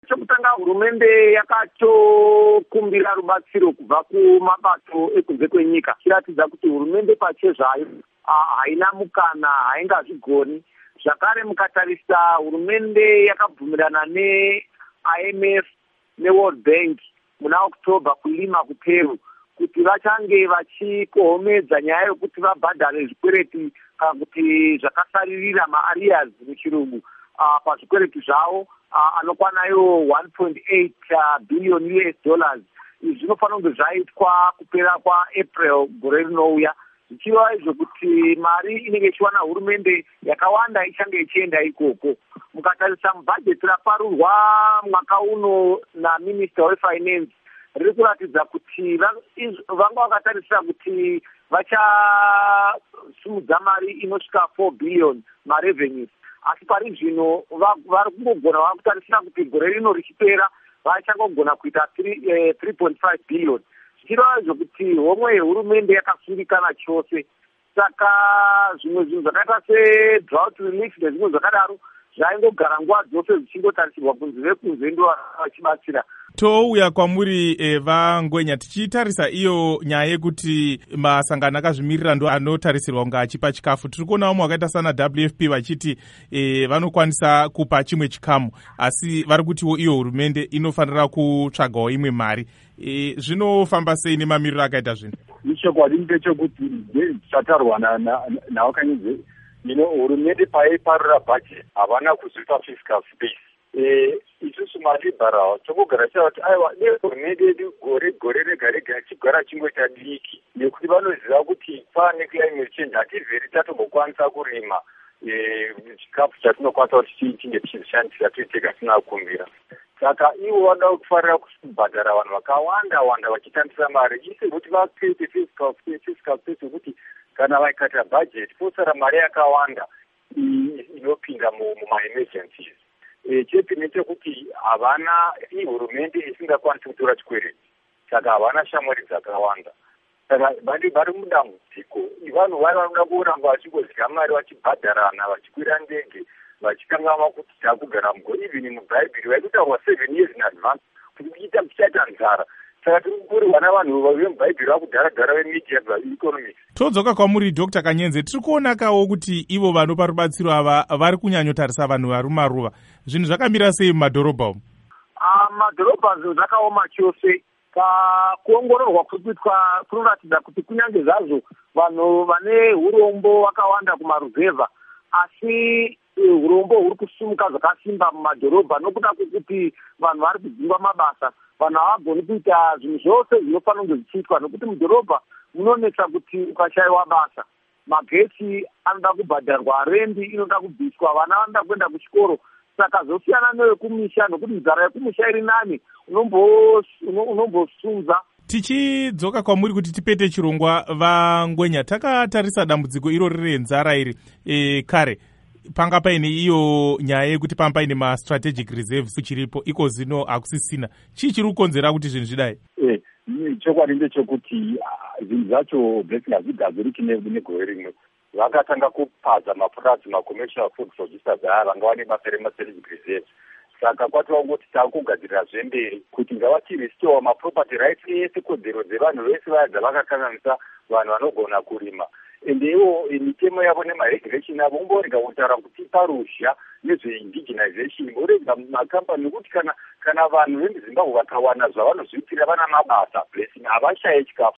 Chokutanga hurumende yakatokumbira rubatsiro kubva kumabato ekunze kwenyika, chiratidza kuti hurumende pachezvayo haina mukana, haingazvigoni. Zvakare mukatarisa hurumende yakabvumirana neIMF neWorld Bank muna October kulima kuPeru kuti vachange vachikohomedza nyaya yokuti vabhadhare zvikwereti kana kuti zvakasaririra maarrears muchirungu pazvikwereti zvavo anokwanayo 1.8 billion US dollars. Izvi zvinofanira kunge zvaitwa kupera kwaApril gore rinouya, zvichireva izvo kuti mari inenge ichiwana hurumende yakawanda ichange ichienda ikoko. Mukatarisa mubhajeti raparurwa mwaka uno naMinister weFinance riri kuratidza kuti vanga vakatarisira kuti vachasimudza mari inosvika 4 billion marevenues, asi pari zvino vari kungogona kutarisira kuti gore rino richipera vachangogona kuita 3.5 billion. Zvichireva izvo kuti homwe yehurumende yakasungikana chose. Saka zvimwe zvinhu zvakaita sedrought relief nezvimwe zvakadaro zvaingogara nguva dzose zvichingotarisirwa kunzi vekunze ndo vachibatsira. Touya kwamuri vaNgwenya, tichitarisa iyo nyaya yekuti masangano akazvimirira ndo anotarisirwa kunge achipa chikafu. Tiri kuonawo wakaita sana WFP vachiti vanokwanisa kupa chimwe chikamu, asi vari kutiwo iyo hurumende inofanira kutsvagawo imwe mari. Zvinofamba sei nemamiriro akaita zvino? Ichokwadi ndechekuti chatarwa naWakanyudze, hurumende paiparura bhajet havana kuzvipa fiscal space. Isusu maliberal tokugara kuti aiwa hurumende yedu gore rega rega ichigara chingoita diki, nekuti vanoziva kuti pane climate change hativheri tatombokwanisa kurima chikafu chatinokwanisa kuti tinge tichizvishandisa tiitega tisina kukumbira. Saka ivo vanoda kufarira kubhadhara vanhu vakawanda wanda vachitambisa mari, isi kuti vakrete fiscal space yokuti kana vaikata bhajet posara mari yakawanda inopinda mumaemergencies. Chepiri chekuti havana hurumende isingakwanisi kutora chikwereti, saka havana shamwari dzakawanda. Saka vari mudambudziko, vanhu vari vanoda kuramba vachingozika mari vachibhadharana, vachikwira ndege, vachikangama kuti takugara mugore. Even mubhaibheri vaikutaurwa 7 years in advance kuti tichaita nzara. Saka tiri kukurirwa vanhu vemubhaibheri vakudhara vemedia economics. Todzoka kwamuri Dr. Kanyenze, tiri kuonakawo kuti ivo vanopa rubatsiro ava vari kunyanyotarisa vanhu vari mumaruva. Zvinhu zvakamira sei mumadhorobha umu? Madhorobha zvinhu zvakaoma chose. Kuongororwa kuri kuitwa kunoratidza kuti kunyange zvazvo vanhu vane urombo vakawanda kumaruzevha, asi urombo huri kusumuka zvakasimba mumadhorobha nokuda kwekuti vanhu vari kudzingwa mabasa. Vanhu havagoni kuita zvinhu zvose zvinofanira kunge zvichiitwa nokuti mudhorobha munonetsa kuti ukashayiwa basa. Magetsi anoda kubhadharwa, rendi inoda kubviswa, vana vanoda kuenda kuchikoro. Saka zvosiyana newekumisha, nokuti nzara yekumisha iri nani unombosunza. Tichidzoka kwamuri kuti tipete chirongwa vaNgwenya, takatarisa dambudziko irori renzara iri kare panga paine iyo nyaya yekuti panga paine mastrategic reserves chiripo, iko zino hakusisina. Chii chiri kukonzera kuti zvinhu zvidai? Chokwadi ndechekuti zvinhu zvacho blessing hazvigadziriki negore rimwe. Vakatanga kupadza mapurazi macommercial food producers aya vanga vane basa remastrategic reserves. Saka kwatova ngoti takugadzirira zvemberi kuti ngavachirestowa maproperty rights ese, kodzero dzevanhu vese vaya dzavakakanganisa vanhu vanogona kurima. Ende ivo mitemo yavo nemaregulation avo umborega kutaura kuti paruzha nezveindigenization, imborega makambani nokuti kana vanhu vemuZimbabwe vakawana zvavanozviitira vana mabasa blessing havashaye chikafu.